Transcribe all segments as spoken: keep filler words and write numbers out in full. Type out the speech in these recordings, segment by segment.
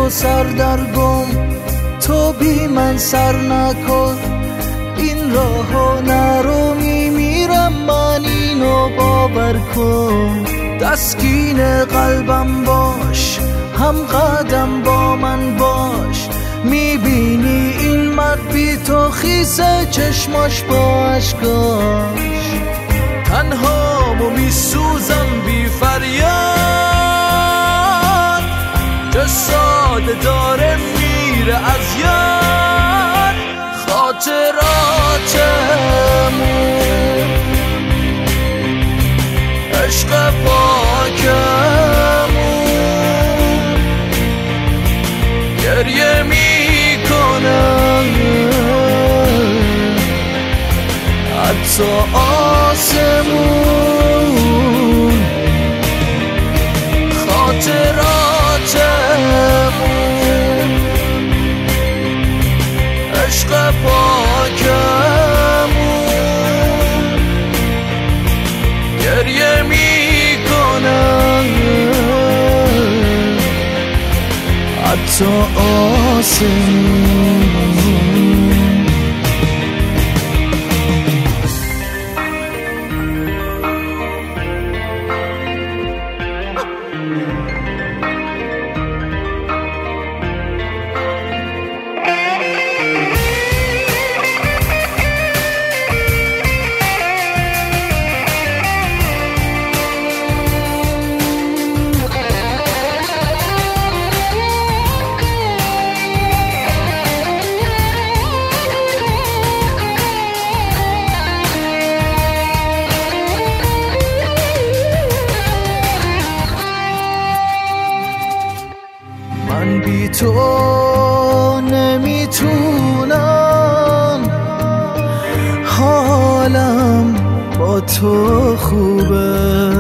تو سردرگم، تو بی من سر نکن. این راهو نرو میمیرم من، اینو باور کن. تسکین قلبم باش، هم قدم با من باش. میبینی این مرد بی تو خیسه چشماش با اشکاش. تنهامو میسوزم بی فریاد، که ساده داره میره از یاد. خاطراتمون عشق پاکمون گریه میکنم، حتی آسمون. خاطراتمون عشق پاکمون گریه میکنم، حتی آسمون. من بی تو نمیتونم، حالم با تو خوبه.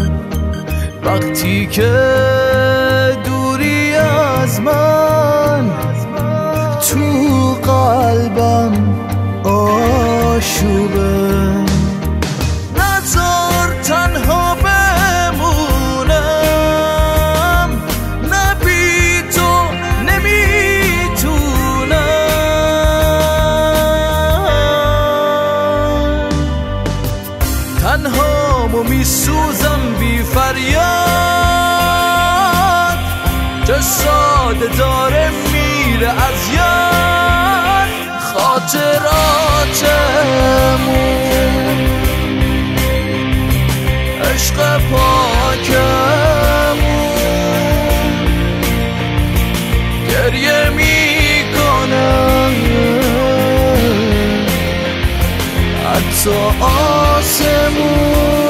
وقتی که دوری از من، تو قلبم آشوبه. نذار تنها بمونم، نه بی تو نمیتونم. تنهامو میسوزم بی فریاد، که ساده داره میره از یاد. خاطراتمون عشق پاکمون گریه میکنم، حتی آسمون.